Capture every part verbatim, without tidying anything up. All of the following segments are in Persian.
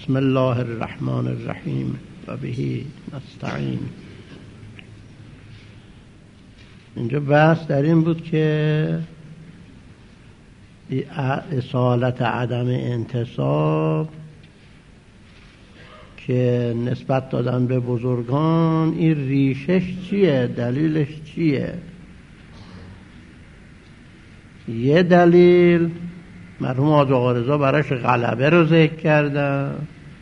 بسم الله الرحمن الرحیم و به نستعین. اینجا بحث در این بود که اصالت عدم انتصاب که نسبت دادن به بزرگان، این ریشش چیه؟ دلیلش چیه؟ یه دلیل مرحوم حاج آقا رضا براش غلبه رو ذکر کردن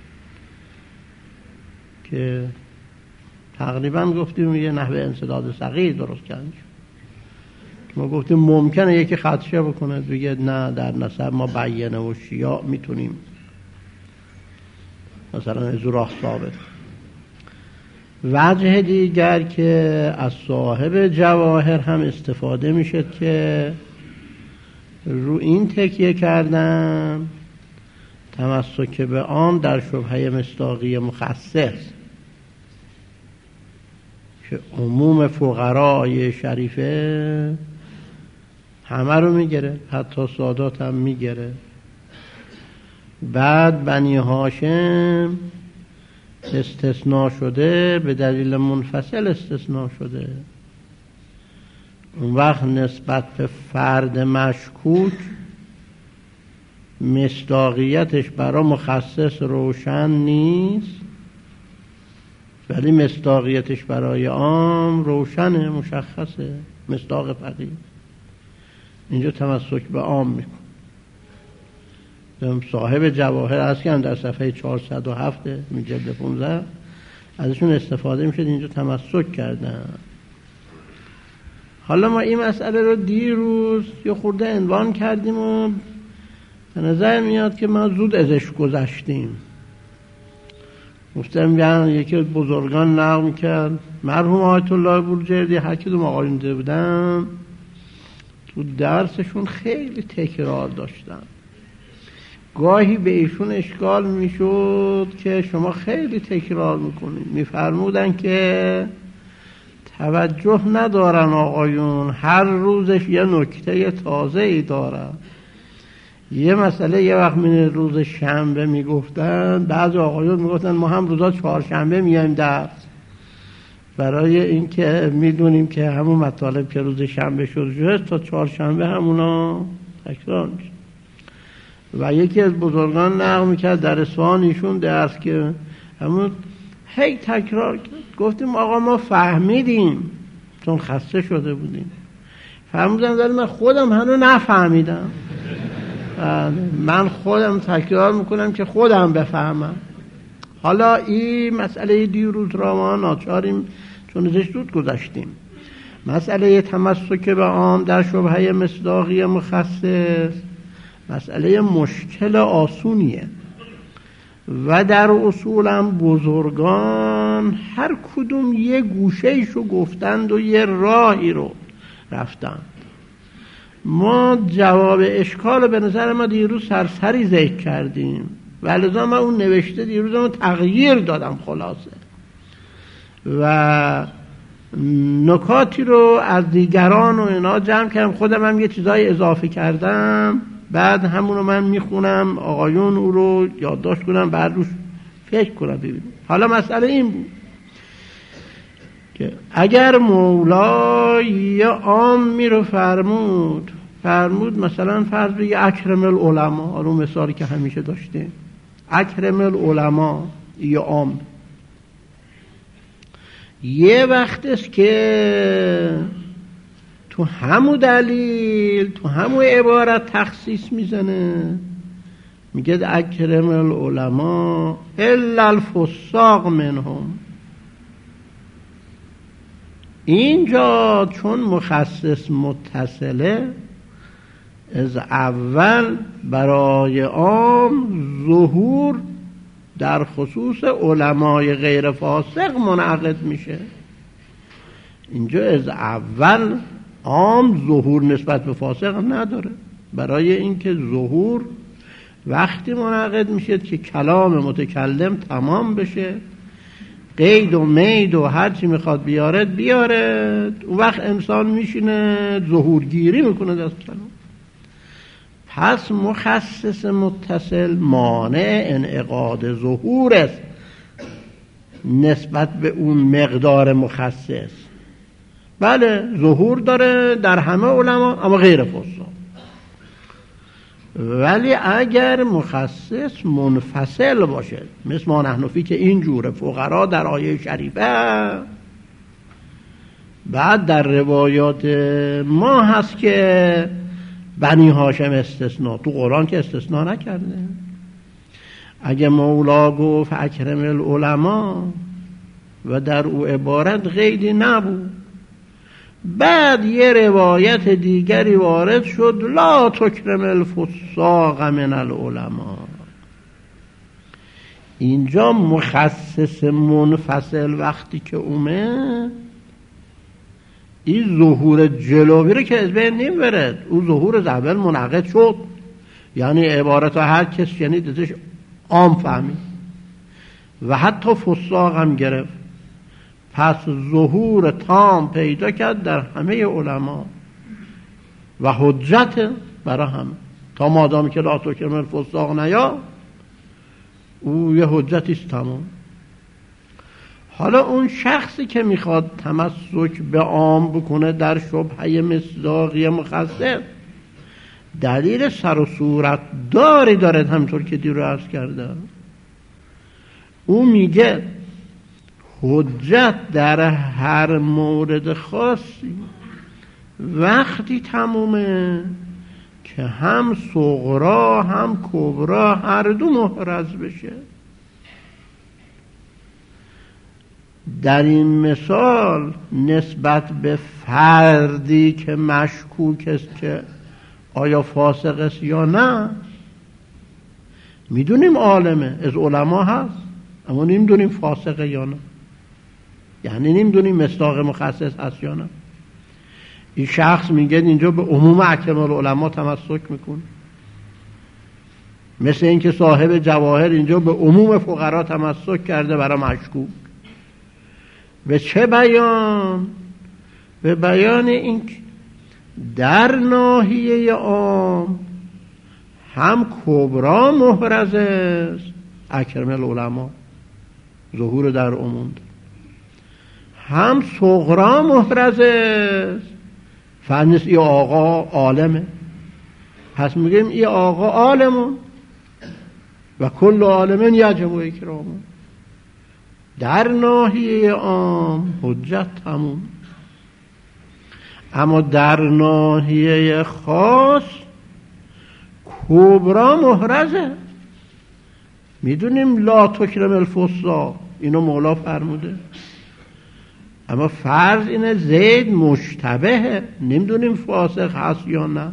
که تقریبا گفتیم یه نحوه انسداد صغیر درست کردن. ما گفتیم ممکنه یکی خدشه بکنه بگه نه در نسب ما بیانه و شیاع میتونیم مثلا از راه ثابت. وجه دیگر که از صاحب جواهر هم استفاده میشه که رو این تکیه کردن تمسک به عام در شبهه مصداقی مخصص که عموم فقرای شریفه همه رو میگیره، حتی سادات هم میگیره. بعد بنی هاشم استثناء شده، به دلیل منفصل استثناء شده. اون وقت نسبت به فرد مشکوک مصداقیتش برای مخصص روشن نیست، ولی مصداقیتش برای عام روشنه، مشخصه، مصداق فقیه. اینجا تمسک به عام میکن. صاحب جواهر هست که هم در صفحه چهارصد و هفت جلد پانزده ازشون استفاده میشه، اینجا تمسک کردن. حالا ما این مسئله رو دیروز یه خورده عنوان کردیم و به نظر میاد که ما زود ازش گذشتیم. گفتم یعنی یکی از بزرگان نقل میکرد، مرحوم آیت الله بورجردی، هر کدوم آقایون ده بودن تو درسشون خیلی تکرار داشتن. گاهی به ایشون اشکال میشد که شما خیلی تکرار میکنید. میفرمودن که توجه ندارن آقایون، هر روزش یه نکته تازه ای داره. یه مسئله یه وقت من روز شنبه میگفتن، بعضی آقایون میگفتن ما هم روزا چهارشنبه میایم درس، برای اینکه میدونیم که همون مطالب که روز شنبه شروع شده تا چهارشنبه همونا تکرار میشه. و یکی از بزرگان نقل میکرد در اصفهان ایشون درس که همون هی تکرار کرد. گفتیم آقا ما فهمیدیم، چون خسته شده بودیم فهمیدم، ولی من خودم هنو نفهمیدم. من خودم تکرار میکنم که خودم بفهمم. حالا این مسئله دیروز را ما ناچاریم چون ازش زود گذشتیم. مسئله تمسک به عام در شبهه مصداقی مخصص مسئله مشکل آسونیه و در اصولم بزرگان هر کدوم یه گوشه‌ایشو گفتند و یه راهی رو رفتند. ما جواب اشکال به نظر ما دیروز سرسری ذکر کردیم و لذا من اون نوشته دیروز ما تغییر دادم خلاصه و نکاتی رو از دیگران و اینا جمع کردم، خودم هم یه چیزای اضافه کردم، بعد همونو من میخونم، آقایون او رو یادداشت کنم، بعد روش فکر کنم ببینیم. حالا مسئله این بود که اگر مولا یه عامی رو فرمود فرمود مثلا فرض بگه اکرم العلماء، رو مثالی که همیشه داشته، اکرم العلماء یه عام، یه وقت است که تو همو دلیل تو همو عبارت تخصیص میزنه، میگه اکرم العلماء الا الفساق منهم. اینجا چون مخصص متصله، از اول برای عام ظهور در خصوص علمای غیر فاسق منعقد میشه. اینجا از اول عام ظهور نسبت به فاسق نداره، برای اینکه ظهور وقتی منعقد میشه که کلام متکلم تمام بشه، قید و مید و هر چی میخواد بیارد بیارد، اون وقت انسان میشینه ظهورگیری میکنه از کلام. پس مخصص متصل مانع انعقاد ظهور است نسبت به اون مقدار مخصص. بله ظهور داره در همه علما اما غیر فساق. ولی اگر مخصص منفصل باشه مثل ما نحنفی که اینجوره فقرا در آیه شریفه، بعد در روایات ما هست که بنی هاشم استثناء، تو قرآن که استثناء نکرده. اگه مولا گفت اکرم العلماء و در او عبارت قیدی نبود، بعد یه روایت دیگری وارد شد لا تکرم الفساق من العلماء، اینجا مخصص منفصل وقتی که اومد این ظهور جلوی رو که از بین نمیبرد، او ظهور از اول منعقد شد، یعنی عبارت هر کس شنید ازش عام فهمید و حتی فساق هم گرفت. پس ظهور تام پیدا کرد در همه علما و حجت برای همه، تا مادامی که لا تکرم الفساق نیا او یه حجتیست تمام. حالا اون شخصی که میخواد تمسک به عام بکنه در شبهه مصداقی مخصص، دلیل سر و صورت داری دارد، همطور که دیر رو عرض کرده. او میگه حجت در هر مورد خاصی وقتی تمومه که هم صغرا هم کبرا هر دو محرز بشه. در این مثال نسبت به فردی که مشکوک است که آیا فاسق است یا نه، میدونیم عالمه، از علما هست، اما نمیدونیم فاسقه یا نه، یعنی نمیدونیم مصداق مخصص هست یا نه. این شخص میگه اینجا به عموم اکرم العلماء تمسک میکنه، مثل اینکه صاحب جواهر اینجا به عموم فقرا تمسک کرده برای مشکوک. به چه بیان؟ به بیان این در ناحیه عام هم کبرا محرز است اکرم العلماء، ظهور در عموم، هم صغرا محرز است، فنس ای آقا عالمه، پس میگیم ای آقا عالمون و کل عالمین یجب اکرامون. در ناحیه عام حجت تموم، اما در ناحیه خاص کبرا محرزه. میدونیم لا تکرم الفساق، اینو مولا فرموده، اما فرض اینه زید مشتبهه، نمیدونیم فاسق هست یا نه.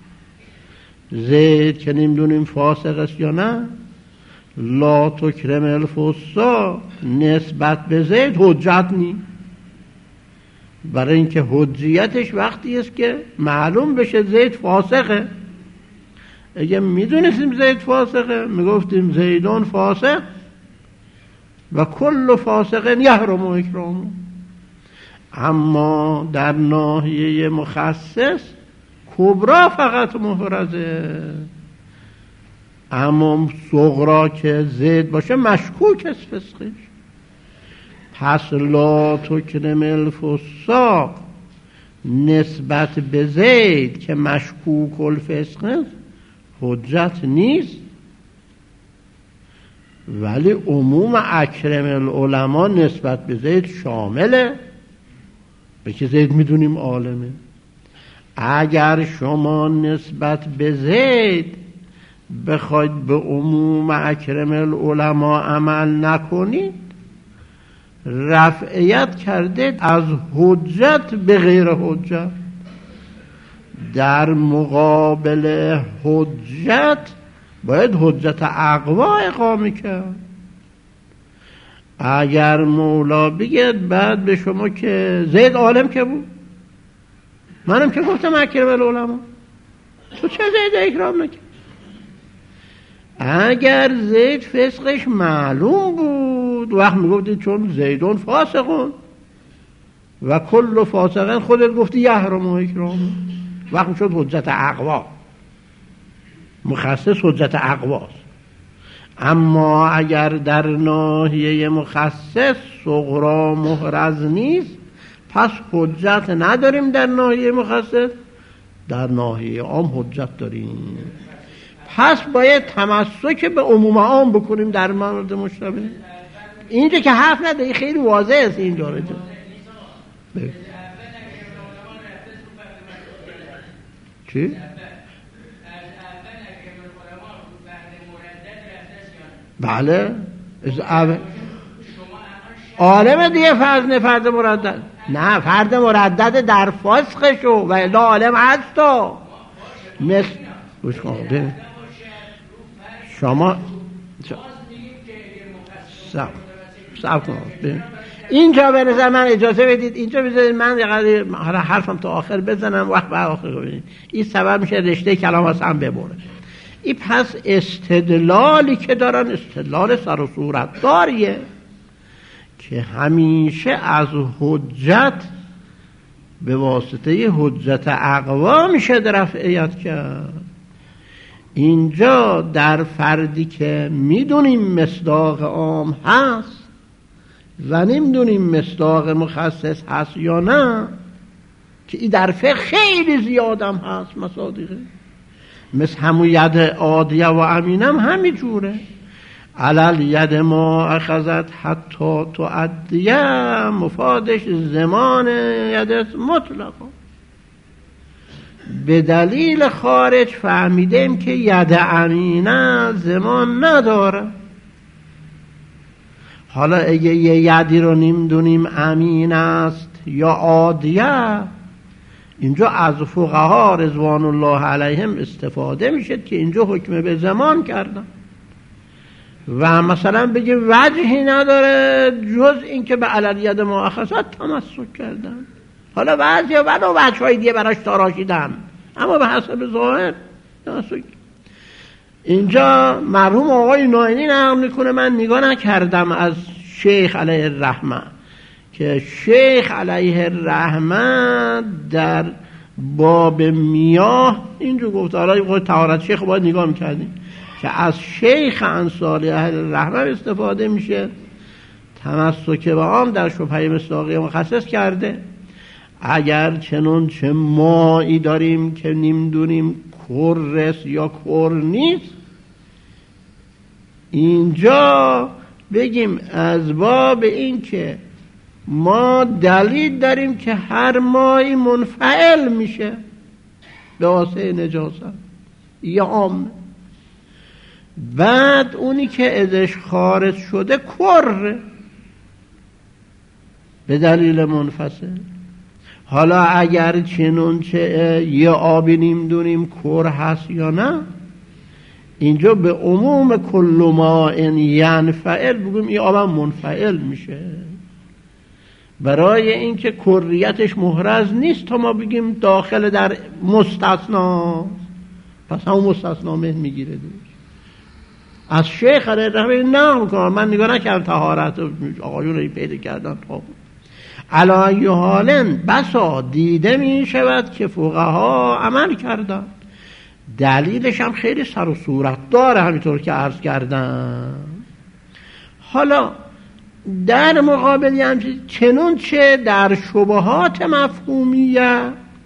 زید که نمیدونیم فاسق است یا نه، لا تکرم الفساق نسبت به زید حجت نی، برای اینکه حجیتش وقتی است که معلوم بشه زید فاسقه. اگه میدونستیم زید فاسقه میگفتیم زیدون فاسق و کل فاسق یحرم اکرامه. اما در ناحیه مخصص کبرا فقط محرزه، اما صغرا که زید باشه مشکوک است فسقش. پس لا تکرم الفساق نسبت به زید که مشکوک الفسق است حجت نیست، ولی عموم اکرم العلماء نسبت به زید شامله، به که زید میدونیم عالمه. اگر شما نسبت به زید بخواید به عموم اکرم العلماء عمل نکنید، رفعیت کرده از حجت به غیر حجت. در مقابل حجت باید حجت اقوا اقامه کرد. اگر مولا بگید بعد به شما که زید عالم که بود، منم که گفتم اکرم العلماء، تو چه زید اکرام نکرد؟ اگر زید فسقش معلوم بود وقت میگفتید چون زیدون فاسقون و کل فاسقن، خودت گفتی یحرم اکرام، وقت شد حجت اقوا. مخصص حجت اقواست. اما اگر در ناحیه مخصص صغرا محرز نیست، پس حجت نداریم در ناحیه مخصص، در ناحیه عام حجت داریم. پس باید تمسک به عموم عام بکنیم در مورد مشتبه. اینجا که حرف نداری، خیلی واضح است اینجا رو. چی؟ بله عالم دیگه فرض نه فرد مردد، نه فرد مردد در فسخ شو و الا عالم هست. تو مثل شما سب سب کنم اینجا به نظر من اجازه بدید، اینجا بذارید من حالا حرفم تا آخر بزنم، وقت بعد آخر ببینید این سبب میشه رشته کلام هست هم ببره. این پس استدلالی که دارن استدلال سر و صورت داریه که همیشه از حجت به واسطه حجت اقوا میشه رفعیت کرد. اینجا در فردی که میدونیم مصداق عام هست و نمیدونیم مصداق مخصص هست یا نه، که این در فقه خیلی زیادم هست مصادیقه، مثل همون ید عادیه و امینم همین جوره. علل ید ما اخذت حتی تعدیه، مفادش زمان ید مطلقا. به دلیل خارج فهمیدیم که ید امینه زمان نداره. حالا اگه یه یدی رو نمیدونیم امین است یا عادیه، اینجا از فقها رضوان الله علیهم استفاده میشه که اینجا حکم به زمان کردن و مثلا بگیم وجهی نداره جز اینکه به علل ید مؤخذات تمسک کردن. حالا بعضی ولو وجه‌های دیگه براش تراشیدن، اما به حسب ظاهر تمسک. اینجا مرحوم آقای نائینی نقل میکنه، من نگاه نکردم از شیخ علیه الرحمه، که شیخ علیه الرحمه در باب میاه اینجور گفت. حالا این طهارت شیخ باید نگاه میکردیم که از شیخ انصاری اهل الرحمه استفاده میشه، تمسک به آن در شبهه مصداقی مخصص کرده. اگر چنون چه مایی داریم که نمیدونیم کرس یا کر نیست، اینجا بگیم از باب این که ما دلیل داریم که هر مایی منفعل میشه به واسطه نجاست یا عام، بعد اونی که ازش خارج شده کر به دلیل منفصل. حالا اگر چنون چه یه آبی نمیدونیم کر هست یا نه، اینجا به عموم کل ما ان ینفعل بگیم این آب منفعل میشه، برای اینکه کریتش محرز نیست تا ما بگیم داخل در مستثنا، پس همون مستثنا مه میگیره دیگه. از شیخ علیه الرحمه نقل میکنم، من نگاه نکردم طهارت آقایون رو پیدا کردن. خب علی حالن بسا دیده می شود که فقها عمل کردن، دلیلش هم خیلی سر و صورت داره همینطور که عرض کردم. حالا در مقابل همچنین چنون چه در شبهات مفهومیه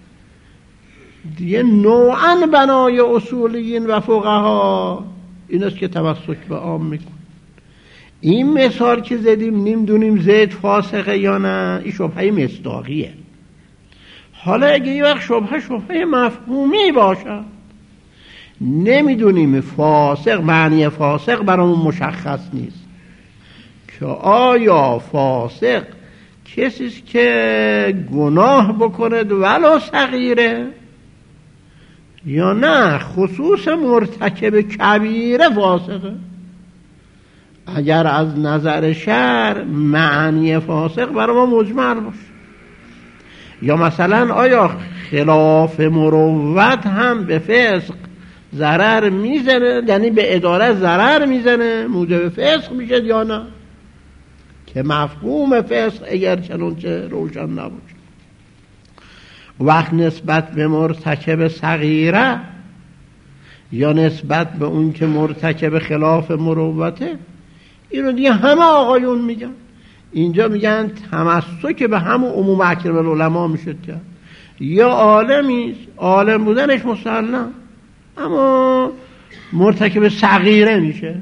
دیگه نوعاً بنای اصولیین و فقها این است که تمسک به عام میکن. این مثال که زدیم نمیدونیم زید فاسقه یا نه، این شبهه مصداقیه. حالا اگه یه وقت شبهه شبهه مفهومی باشه، نمیدونیم فاسق، معنی فاسق برامون مشخص نیست که آیا فاسق کسیست که گناه بکنه ولو صغیره یا نه خصوص مرتکب کبیره فاسقه. اگر از نظر شرع معنی فاسق برای ما مجمل باشه، یا مثلا آیا خلاف مروت هم به فسق ضرر میزنه، یعنی به اداره ضرر میزنه موجب فسق میشه یا نه، که مفهوم فسق اگر چنانچه روشن نباشه. وقت نسبت به مرتکب صغیره یا نسبت به اون که مرتکب خلاف مروته، این رو دیگه همه آقایون میگن. اینجا میگن تمسک به همون عموم اکرم العلماء میشه کرد. یا عالمی عالم بودنش مسلم اما مرتکب صغیره میشه،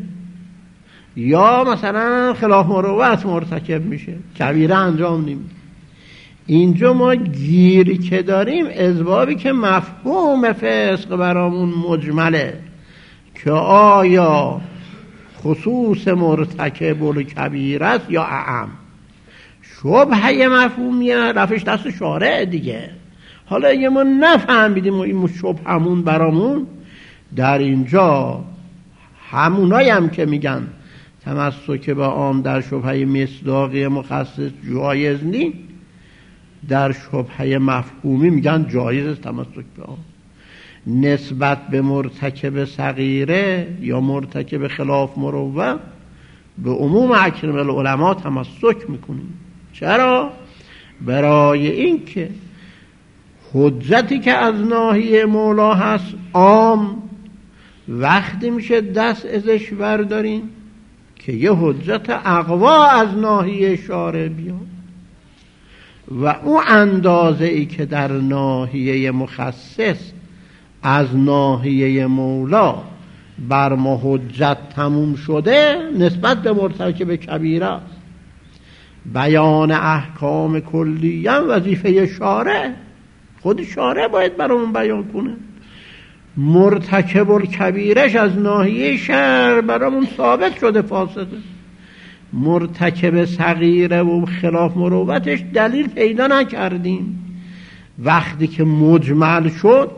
یا مثلا خلاف مروت مرتکب میشه، کبیره انجام نمیده. اینجا ما گیری که داریم اسبابی که مفهوم فسق برامون مجمله که آیا خصوص مرتکب الکبیره است یا اعم. شبهه مفهومیه رفش دست شارع دیگه. حالا اگه ما نفهمیدیم و این شبهمون برامون، در اینجا همونایی هم که میگن تمسک به عام در شبهه مصداقی مخصص جایز نی، در شبهه مفهومی میگن جایز است تمسک به عام. نسبت به مرتکب صغیره یا مرتکب خلاف مروت به عموم اکرم العلماء تمسک میکنیم. چرا؟ برای این که حجتی که از ناحیه مولا هست عام وقتی میشه دست ازش برداریم که یه حجت اقوا از ناحیه شارع بیاد، و اون اندازه ای که در ناحیه مخصص از ناحیه مولا بر ما حجت تموم شده نسبت به مرتکب کبیره است. بیان احکام کلیه وظیفه شارع، خود شارع باید برامون بیان کنه. مرتکب الکبیرش از ناحیه شرع برامون ثابت شده فاسده، مرتکب صغیره و خلاف مروتش دلیل پیدا نکردیم. وقتی که مجمل شد،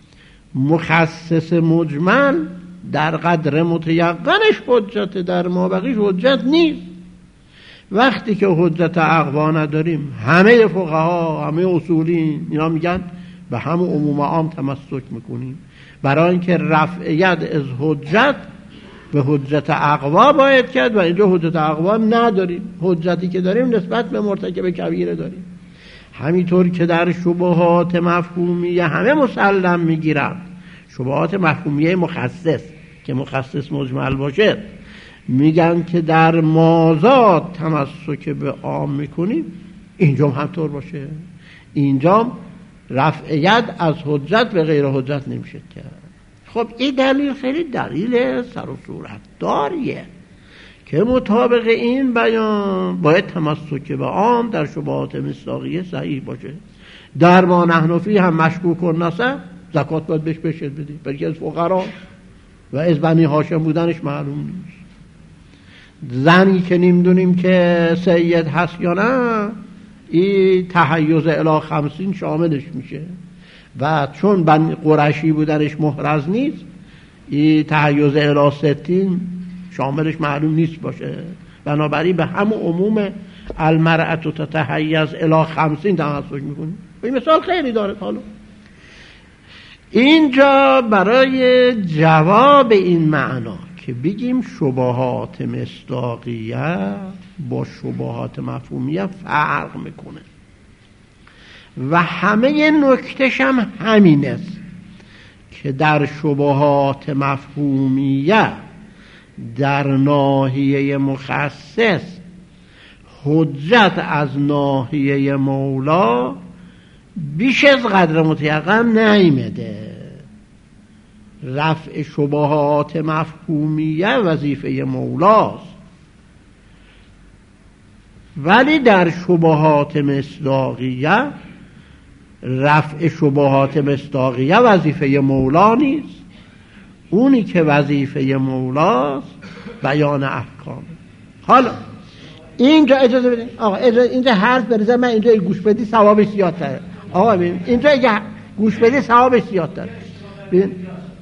مخصص مجمل در قدر متیقنش حجت، در مابقیش حجت نیست. وقتی که حجت اقوا نداریم، همه فقها همه اصولین اینا میگن به همون عموم عام تمسک میکنیم، برای اینکه رفع ید از حجت به حجت اقوا باید کرد و اینجا حجت اقوا نداریم. حجتی که داریم نسبت به مرتکب کبیره داریم. همینطور که در شبهات مفهومیه همه مسلم میگیرن، شبهات مفهومیه مخصص که مخصص مجمل باشه میگن که در مازاد تمسک به عام میکنیم، اینجا هم همطور باشه. اینجا رفع ید از حجت به غیر حجت نمیشه کرد. خب این دلیل خیلی دلیل سر و صورت داریه که مطابق این بیان باید تمسک به عام در شبهات مصداقیه صحیح باشه. در ما نحنفی هم مشکوک و نصب زکات باید بهش بشد بدی، بلکه از فقرا و از بنی هاشم بودنش معلوم نیست. زنی که نمیدونیم که سید هست یا نه، این تحیز الی خمسین شاملش میشه، و چون بنی قرشی بودنش محرز نیست، این تحیز الی ستین شاملش معلوم نیست باشه. بنابراین به همون عموم المرأة تتحیز الی خمسین تمسک میکنیم. این مثال خیلی داره. حالا اینجا برای جواب این معنا که بگیم شبهات مصداقیه با شبهات مفهومیه فرق میکنه و همه نکتش هم همین است که در شبهات مفهومیه در ناحیه مخصص حجت از ناحیه مولا بیش از قدر متیقن نیامده. رفع شبهات مفهومیه وظیفه مولاست، ولی در شبهات مصداقیه رفع شبهات مصداقیه وظیفه مولا نیست. اونی که وظیفه مولاست بیان احکام. حالا اینجا اجازه بدین آقا، اینجا حرف بریزم، من اینجا گوش بدی ثوابش زیادتره. آقا ببین اینجا اگه گوش بدی ثوابش زیادتره. ببین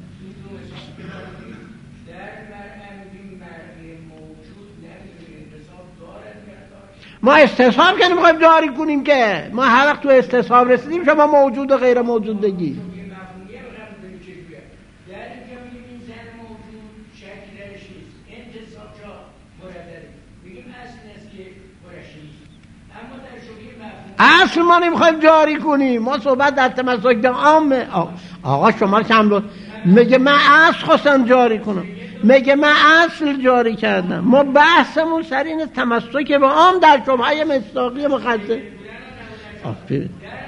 ما استصحاب که نمیخوایم جاری کنیم که ما هر وقت تو استصحاب رسیدیم شما موجود و غیر موجود بگی. اصل ما نمیخوایم جاری کنیم، ما صحبت در تمسک به عامه. آقا شما چند لطف میگه من اصل خواستم جاری کنم، میگه من اصل جاری کردم. ما بحثمون سر این تمسک به عام در شبهه مصداقی مخصص. آفرین.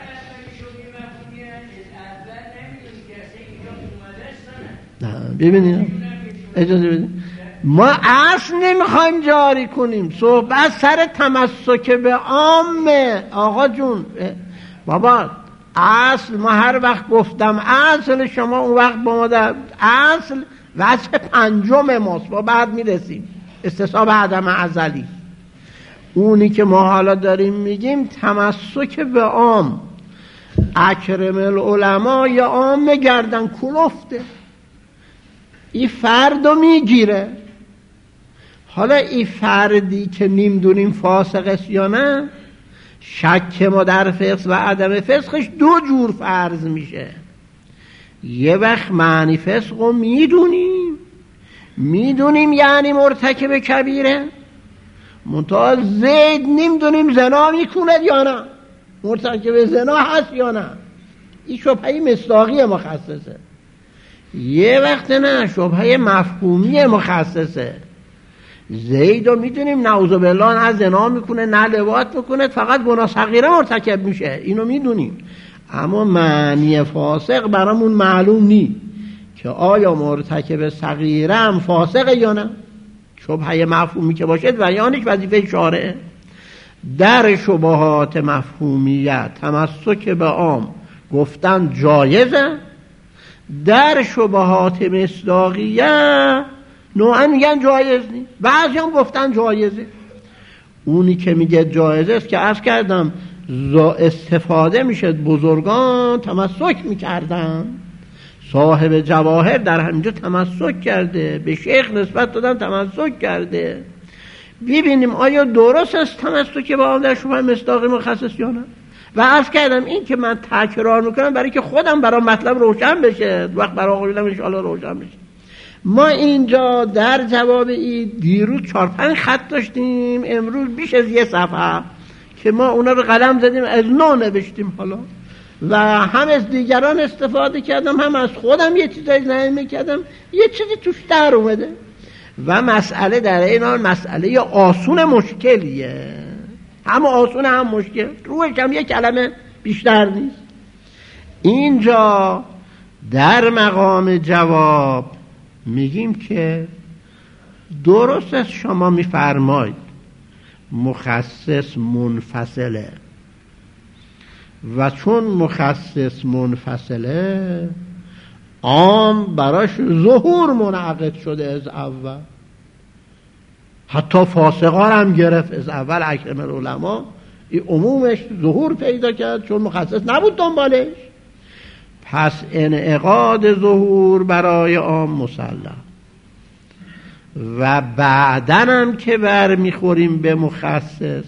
نه ببینید اجازه بدید، ما اصل نمیخوایم جاری کنیم، صحبت سر تمسک به عامه. آقا جون بابا اصل، ما هر وقت گفتم اصل، شما اون وقت با ما در اصل وجه پنجم ماست، با بعد میرسیم استصحاب عدم ازلی. اونی که ما حالا داریم میگیم تمسک به عام. اکرم العلماء یا عام گردن کلفته، این فردو میگیره. حالا این فردی که نمیدونیم فاسق است یا نه، شک ما در فسق و عدم فسقش دو جور فرض میشه. یه وقت معنی فسق رو میدونیم میدونیم یعنی مرتکب کبیره، منتها زید نمیدونیم زنا میکنه یا نه، مرتکب زنا هست یا نه. این شبهه مصداقی مخصصه. یه وقت نه، شبهه مفهومی مخصصه. زید رو میدونیم نعوذ بالله نه زنا میکنه نه لواط میکنه، فقط گناه صغیره مرتکب میشه، اینو میدونیم. اما معنی فاسق برامون معلوم نی که آیا مرتکب صغیره هم فاسقه یا نه. شبهه مفهومی که باشه بیانش وظیفه شارعه. در شبهات مفهومیت تمسک به عام گفتن جایزه، در شبهات مصداقیه نوعا میگن جایز نیست، بعضی هم گفتن جایزه. اونی که میگه جایزه است که عرض کردم استفاده میشه، بزرگان تمسک میکردن. صاحب جواهر در همینجا تمسک کرده، به شیخ نسبت دادن تمسک کرده. ببینیم آیا درست است تمسک با عام در شبهه مصداقی مخصص یا نه. و عرض کردم این که من تکرار میکنم برای که خودم برای مطلب روشن بشه، وقت برای آقایونم انشاءالله روشن بشه. ما اینجا در جواب این دیروز چهار پنج خط داشتیم، امروز بیش از یه صفحه که ما اونا رو قلم زدیم از نو نوشتیم حالا، و هم از دیگران استفاده کردم هم از خودم یه چیزایی ذهن میکردم، یه چیزی توش در اومده. و مسئله در این حال مسئله آسون مشکلیه، هم آسون هم مشکل، روش هم یه کلمه بیشتر نیست. اینجا در مقام جواب میگیم که درست است شما میفرمایید مخصص منفصله، و چون مخصص منفصله عام براش ظهور منعقد شده از اول، حتی فاسقان هم گرفت از اول. اکرم العلماء این عمومش ظهور پیدا کرد چون مخصص نبود دنبالش. پس انعقاد ظهور برای عام مسلم. و بعدن هم که بر میخوریم به مخصص،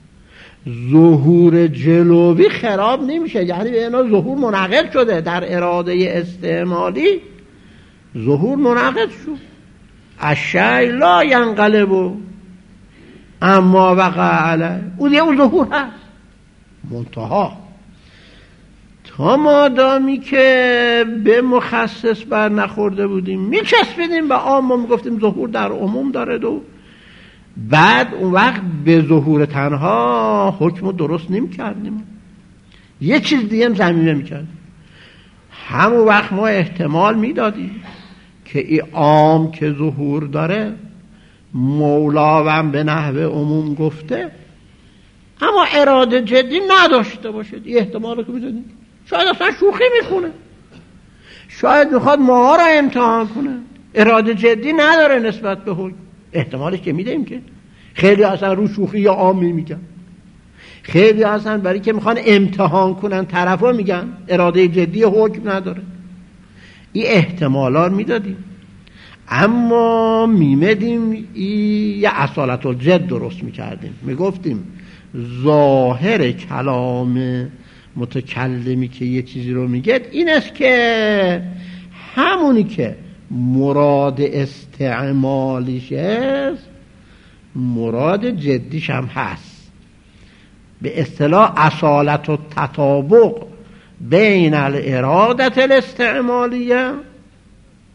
ظهور جلوی خراب نمیشه، یعنی به اینا ظهور منعقد شده در اراده استعمالی، ظهور منعقد شد. الشیء لا ینقلب اما وقع علیه، اون یه اون ظهور هست منتها. تا مادامی که به مخصص بر نخورده بودیم میچسبیدیم به عام، ما میگفتیم ظهور در عموم داره دو، بعد اون وقت به ظهور تنها حکم درست نمی کردیم، یه چیز دیگه هم ضمیمه می کردیم. همون وقت ما احتمال می دادیم که این عام که ظهور داره مولاوم به نحو عموم گفته اما اراده جدی نداشته باشه. این احتمال رو که می دادیم. شاید اصلا شوخی میکنه، شاید میخواد ما را امتحان کنه، اراده جدی نداره نسبت به حکم. احتمالش که میدیم که خیلی اصلا رو شوخی یا عامی میگن، خیلی اصلا برای که میخوان امتحان کنن طرفا میگن اراده جدی حکم نداره. این احتمالات میدادیم، اما میمدیم یه اصالت الجد درست میکردیم، میگفتیم ظاهر کلام متکلمی که یه چیزی رو میگه این است که همونی که مراد استعمالیش است مراد جدیش هم هست. به اصطلاح اصالت و تطابق بین الارادت الاستعمالیه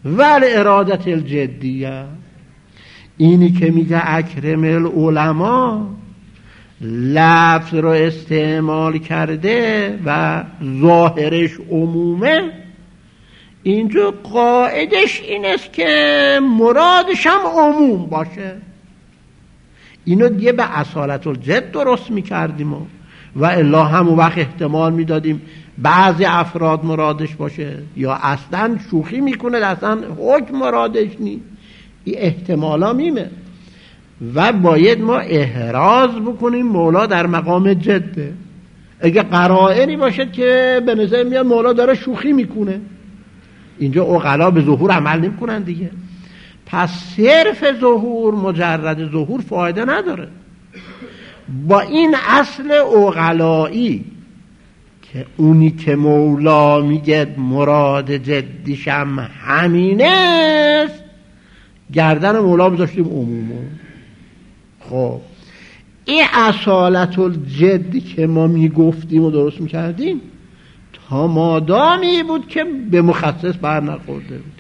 ول ارادت الجدیه. اینی که میگه اکرم العلماء لفظ رو استعمال کرده و ظاهرش عمومه، اینجا قاعدش این است که مرادش هم عموم باشه. اینو دیگه به اصالت الجد درست میکردیم و, و الا همون وقت احتمال میدادیم بعضی افراد مرادش باشه یا اصلا شوخی میکنه اصلا حکم مرادش نیست. این احتمالا میمه و باید ما احراز بکنیم مولا در مقام جده. اگه قرائنی باشه که به نظر میاد مولا داره شوخی میکنه، اینجا عقلا به ظهور عمل نمیکنن دیگه. پس صرف ظهور، مجرد ظهور فایده نداره. با این اصل عقلایی که اونی که مولا میگه مراد جدیشم همینه است، گردن مولا بذاشتیم عمومو. خب این اصالت الجدی که ما میگفتیم و درست میکردیم تا مادامی بود که به مخصص بر نخورده بود.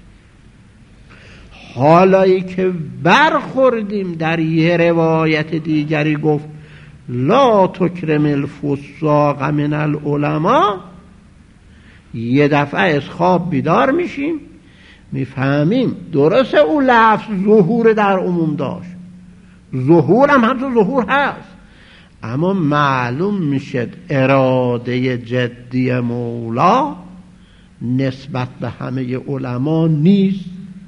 حالایی که برخوردیم در یه روایت دیگری گفت لا تکرم الفساق من العلماء، یه دفعه از خواب بیدار میشیم میفهمیم درسته اون لفظ ظهور در عموم داشت، ظهور هم همچون ظهور هست، اما معلوم میشد اراده جدی مولا نسبت به همه علما نیست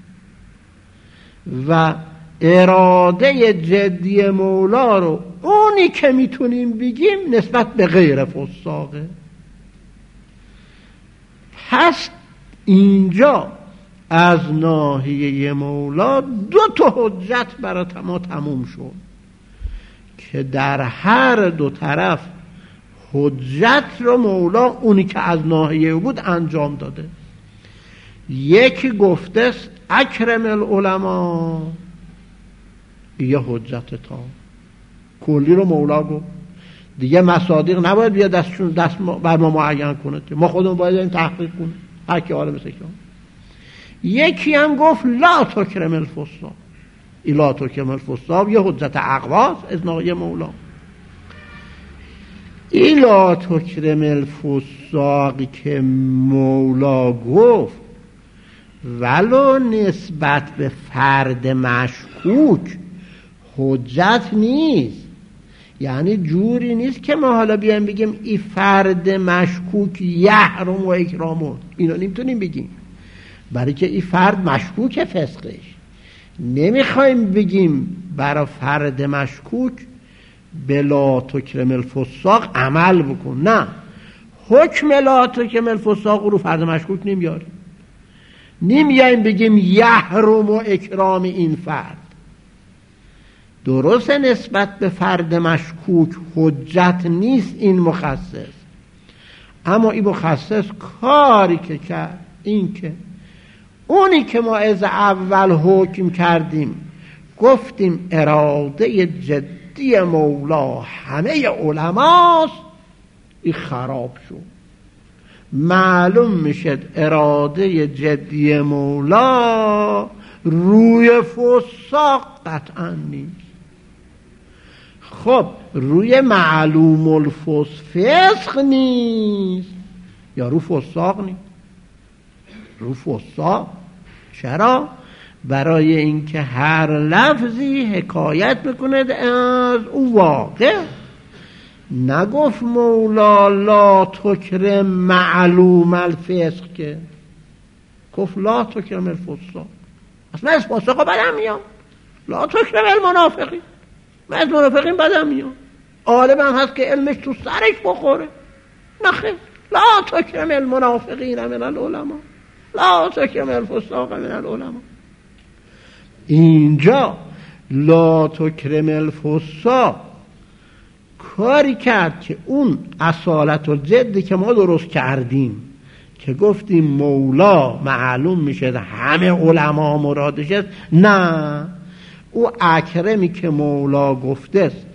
و اراده جدی مولا رو اونی که میتونیم بگیم نسبت به غیر فساقه. پس اینجا از ناحیه مولا دو تا حجت برای ما تموم شد که در هر دو طرف حجت رو مولا اونی که از ناحیه بود انجام داده. یکی گفته است اکرم العلماء، یه حجت تا کلی رو مولا گفت دیگه، مصادیق نباید بیا دستشون دست بر ما معین کنه، ما خودمون باید این تحقیق کنیم هر کی حالا مثل کام. یکی هم گفت لا تکرم الفساق، این لا تکرم الفساق یه حجت اقواس از ناحیه مولا. این لا تکرم الفساقی که مولا گفت ولو نسبت به فرد مشکوک حجت نیست، یعنی جوری نیست که ما حالا بیایم بگیم این فرد مشکوک یحرم و اکرامون، اینا نمیتونیم بگیم برای که این فرد مشکوک فسقش. نمیخوایم بگیم برای فرد مشکوک به لا تکرم الفساق عمل بکن، نه، حکم لا تکرم الفساق رو فرد مشکوک نمیاریم، نمیایم بگیم یحرم و اکرام این فرد. درست نسبت به فرد مشکوک حجت نیست این مخصص، اما این مخصص کاری که کرد این که اونی که ما از اول حکم کردیم گفتیم اراده جدی مولا همه علماست، این خراب شد. معلوم میشد اراده جدی مولا روی فساق قطعا نیست. خب روی معلوم الفسق نیست یا رو فساق نیست؟ رو فساق. چرا؟ برای اینکه هر لفظی حکایت بکنه از او واقع. نگفت مولا لا تکرم معلوم الفسق، که گفت لا تکرم الفساق. اصلا از فساق بدم میام، لا تکرم المنافقین، من از منافقین بدم میام، عالم هم هست که علمش تو سرش بخوره. نخیر، لا تکرم المنافقین من العلماء، لا تکرم الفساق من العلماء. اینجا لا تکرم الفساق کاری کرد که اون اصالت الجدی که ما درست کردیم که گفتیم مولا معلوم میشه همه علما مرادش است، نه، او اکرمی که مولا گفته است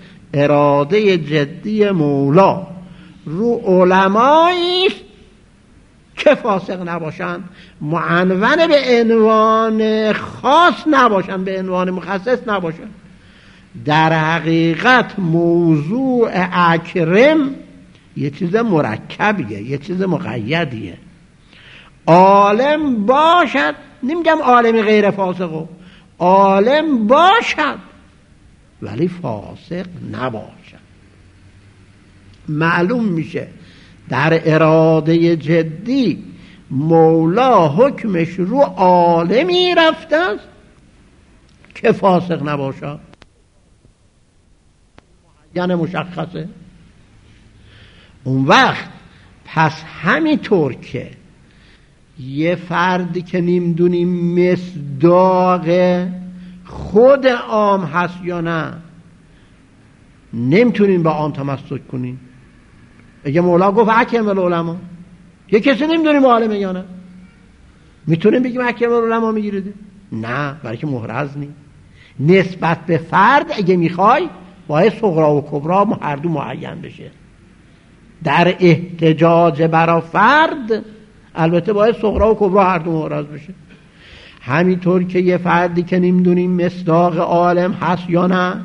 اراده جدی مولا رو علماییست که فاسق نباشن، معنون به عنوان خاص نباشن، به عنوان مخصص نباشن. در حقیقت موضوع اکرم یه چیز مرکبیه، یه چیز مقیدیه. عالم باشد، نمیگم عالمی غیر فاسقو، عالم باشد ولی فاسق نباشد. معلوم میشه در اراده جدی مولا حکمش رو عالمی رفته است که فاسق نباشد، یعنی مشخصه. اون وقت پس همینطور که یه فردی که نمیدونیم مصداق خود عام هست یا نه، نمیتونیم با عام تمسک کنیم. اگه مولا گفت حکم العلماء، یه کسی نمیدونیم عالمه یا نه، میتونیم بگیم حکم العلماء میگیره؟ نه، برای که محرز نیم. نسبت به فرد اگه میخوای باید صغرا و کبرا هر دو معین بشه. در احتجاج برای فرد البته باید صغرا و کبرا هر دو محرز بشه. همینطور که یه فردی که نمیدونیم مصداق عالم هست یا نه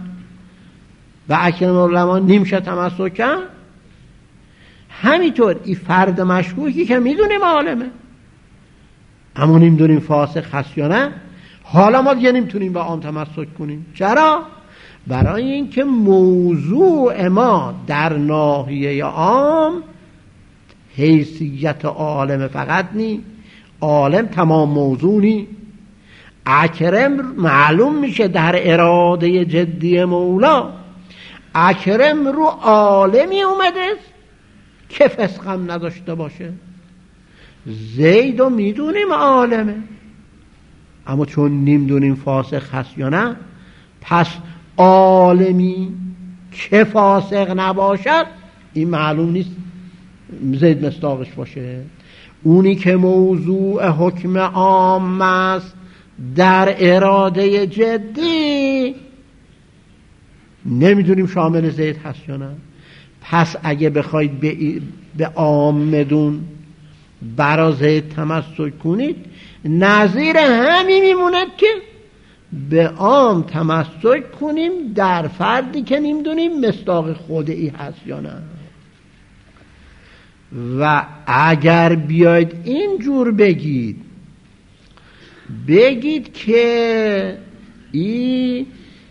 و اکرم العلماء نمیشه تمسک کرد، همینطور این فرد مشکوکی که میدونیم عالمه اما نمیدونیم فاسق هست یا نه، حالا ما دیگه نمیتونیم با عام تمسک کنیم. چرا؟ برای اینکه موضوع ما در ناحیه عام حیثیت عالم فقط نی، عالم تمام موضوع نی. اکرم معلوم میشه در اراده جدی مولا اکرم رو عالمی اومده که فسقم نداشته باشه. زیدو میدونیم عالمه اما چون نمیدونیم فاسق هست یا نه، پس عالمی که فاسق نباشد این معلوم نیست زید مصداقش باشه. اونی که موضوع حکم عام است در اراده جدی نمیدونیم شامل زید هست یا نه. پس اگه بخواید به, به عام مدون برا زید تمسک کنید، نظیر همین میموند که به عام تمسک کنیم در فردی که نمیدونیم مصداق خودی هست یا نه. و اگر بیاید اینجور بگید بگید که ای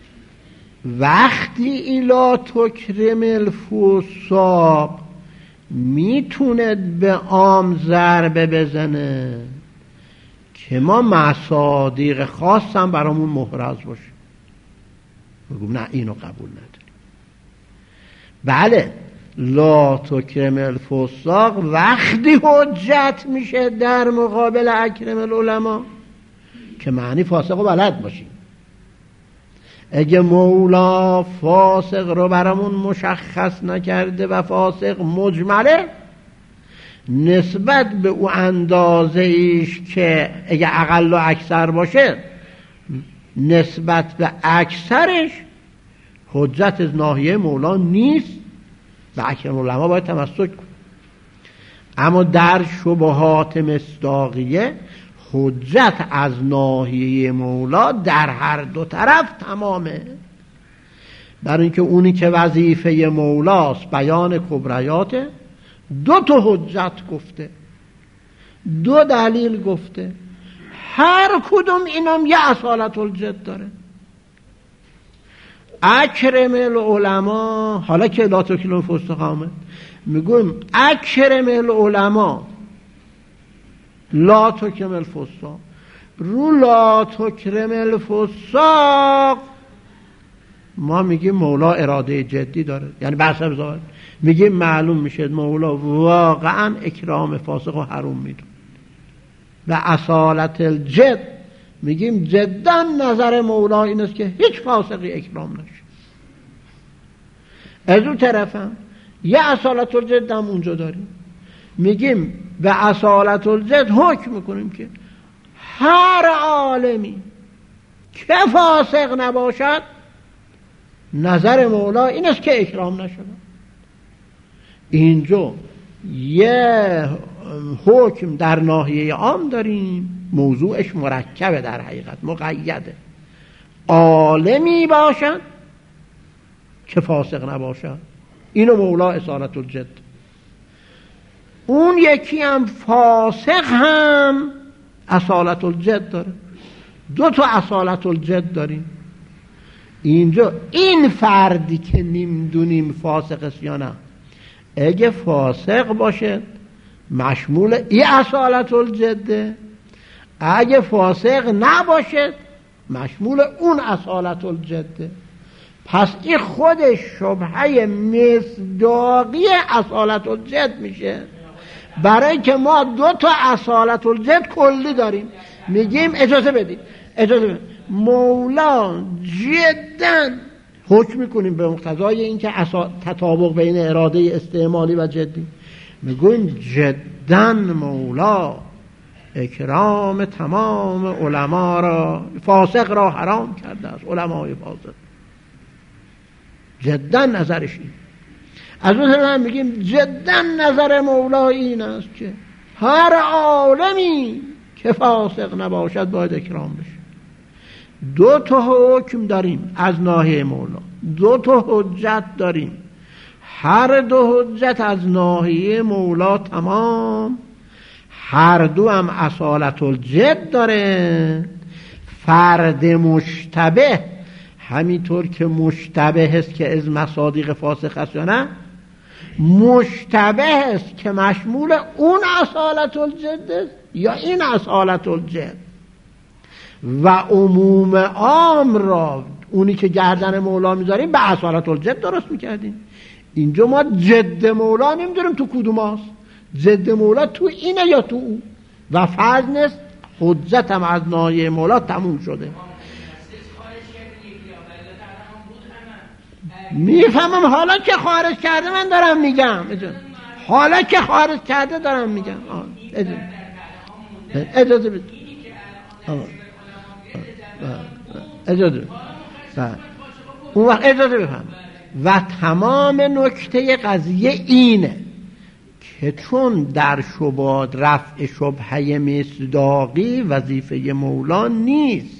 وقتی ایلا تکرم الفساق میتوند به عام ضربه بزنه که ما مصادیق خاص هم برامون محرز باشه، بگم نه اینو قبول نداریم. بله لا تکرم الفساق وقتی حجت میشه در مقابل اکرم العلماء که معنی فاسق و بلد باشیم. اگه مولا فاسق رو برامون مشخص نکرده و فاسق مجمله، نسبت به او اندازه ایش که اگه اقل و اکثر باشه نسبت به اکثرش حجت از ناحیه مولا نیست و اکرم العلماء باید تمسک کن. اما در شبهات مصداقیه حجت از ناحیه مولا در هر دو طرف تمامه، برای اینکه اونی که وظیفه مولاست بیان کبریاته، دو تا حجت گفته، دو دلیل گفته، هر کدوم اینم یه اصالت الجد داره. اکرم العلماء، حالا که لا تکرم الفساق آمد میگویم اکرم العلماء لا تکرم الفساق، رو لا تکرم الفساق ما میگیم مولا اراده جدی داره، یعنی بحث بزار میگیم معلوم میشه مولا واقعا اکرام فاسق و حروم میدون. و اصالت الجد میگیم جدا نظر مولا این است که هیچ فاسقی اکرام نشه. از اون طرف هم یه اصالت الجد هم اونجا داریم، میگیم به اصالت الجد حکم میکنیم که هر عالمی که فاسق نباشد نظر مولا این است که اکرام نشده. اینجا یه حکم در ناحیه عام داریم، موضوعش مرکبه، در حقیقت مقیده. عالمی باشد که فاسق نباشد، اینو مولا اصالت الجد. اون یکی هم فاسق هم اصالت الجد داره. دو تا اصالت الجد داریم اینجا. این فردی که نمیدونیم فاسق است یا نه، اگه فاسق باشه مشمول ای اصالت الجده، اگه فاسق نباشه مشمول اون اصالت الجده. پس این خودش شبهه مصداقی اصالت الجد میشه، برای که ما دو تا اصالت الجد کلی داریم. میگیم اجازه بدید اجازه بدید مولا جدا حکم میکنیم به مقتضای اینکه تطابق بین اراده استعمالی و جدی، میگویم جدا مولا اکرام تمام علما را، فاسق را حرام کرده است. علمای فاسق جدا نظرش این. از اون طرف میگیم جدا نظر مولا این است که هر عالمی که فاسق نباشد باید اکرام بشه. دو تا حکم داریم از ناحیه مولا، دو تا حجت داریم، هر دو حجت از ناحیه مولا تمام، هر دو هم اصالت الجد داره. فرد مشتبه همینطور که مشتبه است که از مصادیق فاسق است یا نه، مشتبه است که مشمول اون اصالت الجد است یا این اصالت الجد. و عموم عام را اونی که گردن مولا میذاریم به اصالت الجد درست میکردیم. اینجا ما جد مولا نمیدونیم تو کدوم هست، جد مولا تو اینه یا تو اون، و فرض نیست حجت هم از ناحیه مولا تموم شده. میفهمم حالا که خارج کرده من دارم میگم، حالا که خارج کرده دارم میگم. اجازه اجازه بده اجازه بده اون وقت اجازه بفهم. و تمام نکته قضیه اینه که چون در شبهات رفع شبهه مصداقی وظیفه مولا نیست،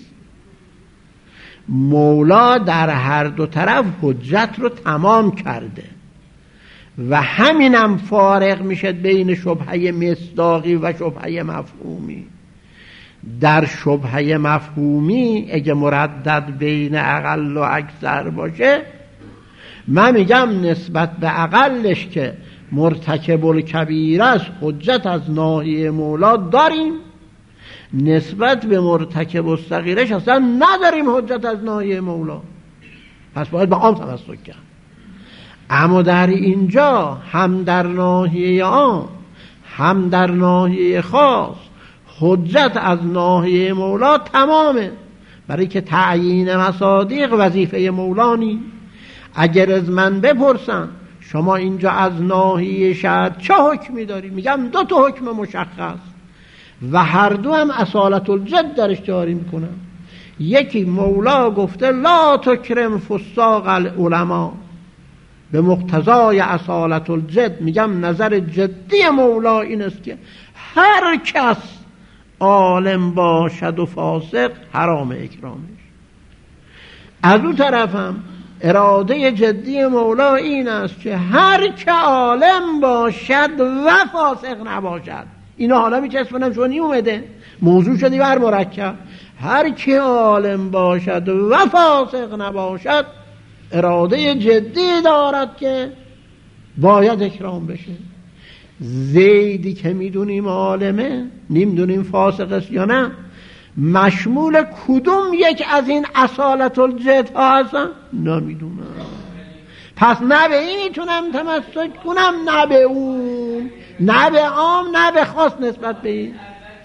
مولا در هر دو طرف حجت رو تمام کرده و همینم فارق میشه بین شبهه مصداقی و شبهه مفهومی. در شبهه مفهومی اگه مردد بین اقل و اکثر باشه، من میگم نسبت به اقلش که مرتکب الکبیره است حجت از ناحیه مولا داریم، نسبت به مرتکب الصغیرش اصلا نداریم حجت از ناحیه مولا. پس باید به عام تمسک کرد. اما در اینجا هم در ناحیه عام هم در ناحیه خاص حجت از ناحیه مولا تمامه، برای که تعیین مصادیق وظیفه مولا نیست. اگر از من بپرسن شما اینجا از ناحیه شرط چه حکمی داری، میگم دو تا حکم مشخص و هر دو هم اصالت الجد درش جاری میکنن. یکی مولا گفته لا تکرم فساق العلماء به مقتضای اصالت الجد. میگم نظر جدی مولا این است که هر کس عالم باشد و فاسق حرام اکرامش. از اون طرف هم اراده جدی مولا این است که هر که عالم باشد و فاسق نباشد. اینا حالا میچسبونم چون این اومده موضوع شدی بر مرکب. هر که عالم باشد و فاسق نباشد اراده جدی دارد که باید اکرام بشه. زیدی که میدونیم عالمه، نمیدونیم فاسق است یا نه، مشمول کدوم یک از این اصالت الجد ها هستن نمیدونم. پس نه به این میتونم تمسک کنم نه به اون، نه به عام نه به خاص نسبت به این.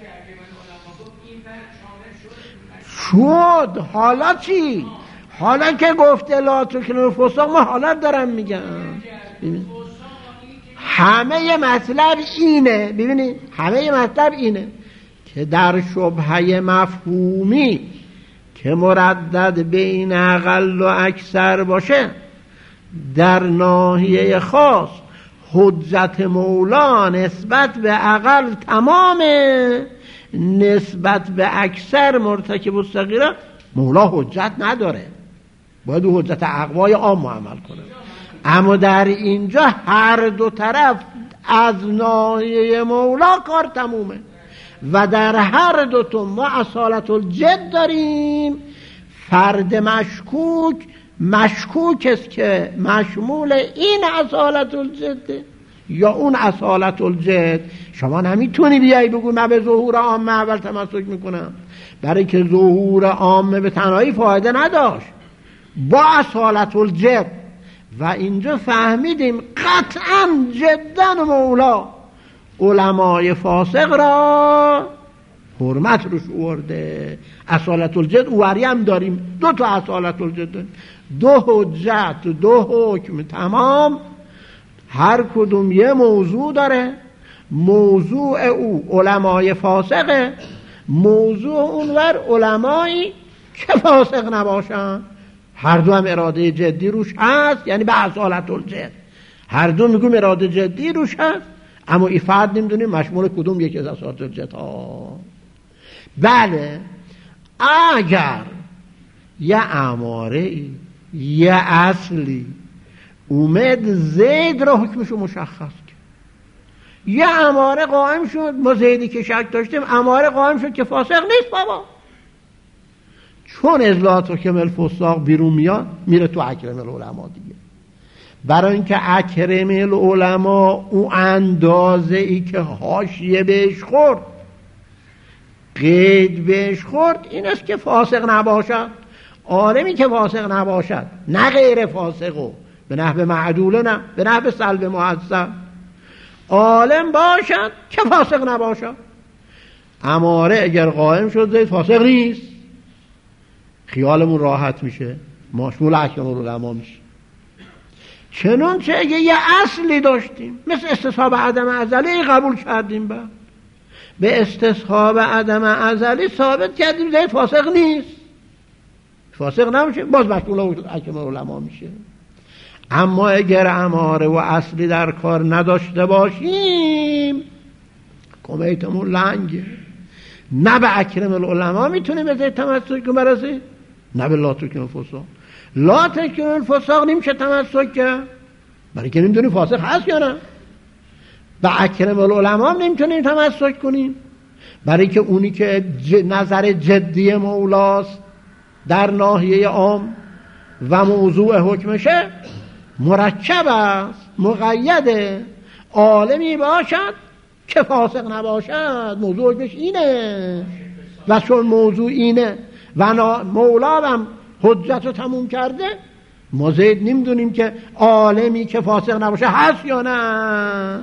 شد حالا چی؟ حالا که گفته لا تکرم فساق، ما حالا دارم میگم. همه مطلب اینه، ببینید همه مطلب اینه که در شبهه مفهومی که مردد بین اقل و اکثر باشه، در ناحیه خاص حجت مولا نسبت به اقل تمامه، نسبت به اکثر مرتکب الصغیره مولا حجت نداره، باید او حجت اقوای عام عمل کنه. اما در اینجا هر دو طرف از ناحیه مولا کار تمومه و در هر دو تا ما اصالت الجد داریم. فرد مشکوک مشکوک است که مشمول این اصالت الجد یا اون اصالت الجد. شما نمیتونی بیایی بگو من به ظهور عامه اول تمسک میکنم، برای که ظهور عامه به تنهایی فایده نداشت، با اصالت الجد. و اینجا فهمیدیم قطعا جدا مولا علمای فاسق را حرمت روش ورده. اصالت الجد اوری هم داریم، دو تا اصالت الجد داریم، دو حجت دو حکم تمام، هر کدوم یه موضوع داره. موضوع او علمای فاسقه، موضوع اونور علمایی که فاسق نباشن. هر دو هم اراده جدی روش هست، یعنی به اصالت الجد هر دو میگم اراده جدی روش هست، اما این فرد نمیدونیم مشمول کدوم یکی از اصالت الجد ها. بله اگر یه اماره یه اصلی اومد زید را حکمشو مشخص کرد، یه اماره قائم شد، ما زیدی که شک داشتیم اماره قائم شد که فاسق نیست بابا، چون اصلاحات حکم الفساق بیرون میاد میره تو اکرم العلماء دیگه. برای اینکه اکرم العلماء او اندازه ای که حاشیه بهش خورد، قید بهش خورد، این است که فاسق نباشد. عالمی که فاسق نباشد، نه غیر فاسقو، به نحو معدوله، نه به نحو سلب محسن، عالم باشد که فاسق نباشد. اماره اگر قائم شد زید فاسق نیست، خیالمون راحت میشه، مشمول احکام العلماء میشه. چنانچه اگه یه اصلی داشتیم مثل استصحاب عدم ازلی قبول کردیم، با به استصحاب عدم ازلی ثابت کردیم زید فاسق نیست، فاسق نمیشه، باز مشمول احکام العلماء میشه. اما اگر اماره و اصلی در کار نداشته باشیم کمیتمون لنگه، نه به اکرم العلماء میتونیم به زید تمسک برسیم، نه به لا تکن الفساق. لا تکن الفساق نمیشه تمسک کرد، برای که نمیدونیم فاسق هست یا نه. به اکرم العلماء نمیتونیم تمسک کنیم، برای که اونی که نظر جدی مولاست در ناحیه عام و موضوع حکمشه مرکب است، مقیده. عالمی باشد که فاسق نباشد، موضوع حکمش اینه، و چون موضوع اینه و مولا هم حجت رو تموم کرده، ما زید نمیدونیم که عالمی که فاسق نباشه هست یا نه.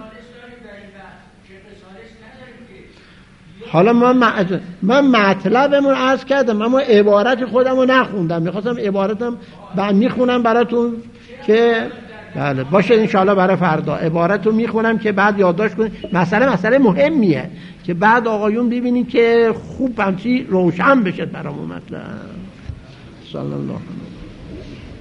حالا من من مطلبمون عرض کردم، اما عبارت خودم رو نخوندم، میخواستم عبارتم بعد میخونم براتون که بله باشه انشاءالله برای فردا عبارت رو میخونم که بعد یادداشت کنید. مسئله مسئله مهمیه که بعد آقایون ببینید که خوب همچی روشن بشه برامون مطلب. صلی الله علیه و